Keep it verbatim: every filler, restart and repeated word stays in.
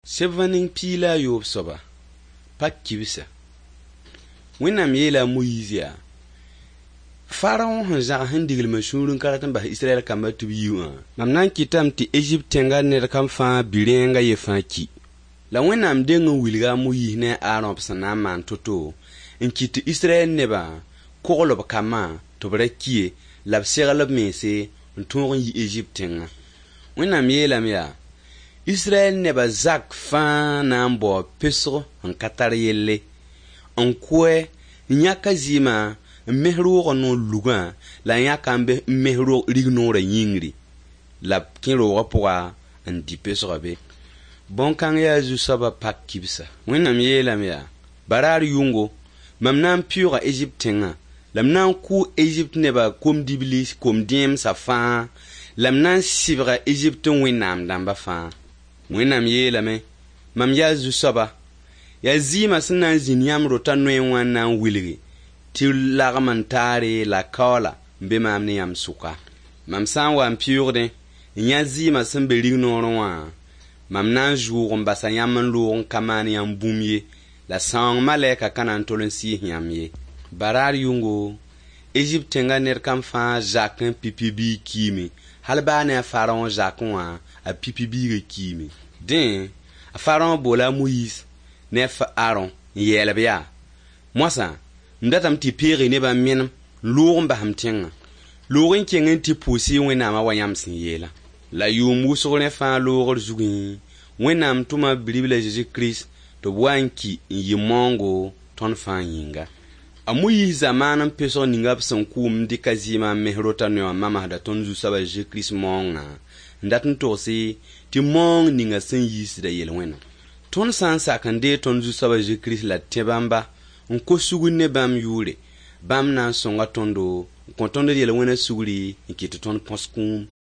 Sevening pila yob soba pak kibisa wẽnnaam yeela Moyiz yaa Pharaon sẽn zãg sẽn digl masuurẽ ka rat n bas Israɛl kambã tɩ b yi wã mam na n kɩtame tɩ Egypt tẽngã ned kam fãa bi-rẽengã ye fãa ki la wẽnnaam deng n wilga a Moyiz ne a Aaron b sẽn na n maan to-to n kɩt tɩ Israɛl nebã kogl b kambã tɩ b ra kie la b segl b mense n tõog n yi Egypt tẽngã. Wẽnnaam yeelame yaa Israël nebã zak fãa na n bao pʋsg n ka tar yelle n koɛ n yãka zɩɩmã n mes roogã noor lugã la n yãka n mes rig noorã yĩngri la b kẽ roogã pʋga n dɩ pʋsgã be. Bõn-kãng yaa zu-soabã pak kibsa. Wẽnnaam yeelame yaa baraar yʋngo mam na n pɩʋʋga Egypt tẽngã la m na n kʋ Egypt nebã kom-dibli kom-dẽemsã fãa la m na n sɩbga Egypt wẽnnaam dãmbã fãa. Wẽnnaam yeelame mam yaa zu-soaba yaa zɩɩmã sẽn na n zĩnd yãmb rota noẽ wã n na n wilgi tɩ lagm n taare la kaola n be maam ne yãmb sʋka. Mam sã n wa n pɩʋʋgdẽ n yã zɩɩmã sẽn be rig noorẽ wã mam na n zʋʋg n basa yãmb n loog n ka maan yãmb bũmb ye la sãoong malɛka ka na n tol n sɩɩs yãmb ye. Baraar yʋngo Egypt tẽngã ned kam fãa zak n pipi biig kiime hal baa ne a Pharaon zakẽ wã a pipi biigã kiime. Dẽ a Pharaon boola a Moyiz ne a Aaron n yɛɛlb yaa moasã m datame tɩ peege nebã menem n loog n basem tẽngã loog n keng n tɩ pʋʋsɩ wẽnnaamã wa yãmb sẽn yeela la yʋʋm wʋsg rẽ fãa loogr zugẽ wẽnnaam tʋma Bi-ribla Zeezi Kirist tɩ b wa n ki n yɩ moongo tõnd fãa yĩnga. A Moyiz zamaan n pʋsg ninga b sẽn kʋʋm n dɩka zɩɩmã n mes rota noɛ wã mamsda tõnd zu-soabã Zeezi Kirist moongã n dat n togse tɩ moong ninga sẽn yiisda yel-wẽna. Tõnd sã n sak n dee tõnd zu-soabã Zeezi Kirist la tẽ bãmba n ko sugr ne bãmb yʋʋre bãmb na n sõnga tõndo n kõ tõnd d yel-wẽna sugri n kɩt tɩ tõnd põs kũum.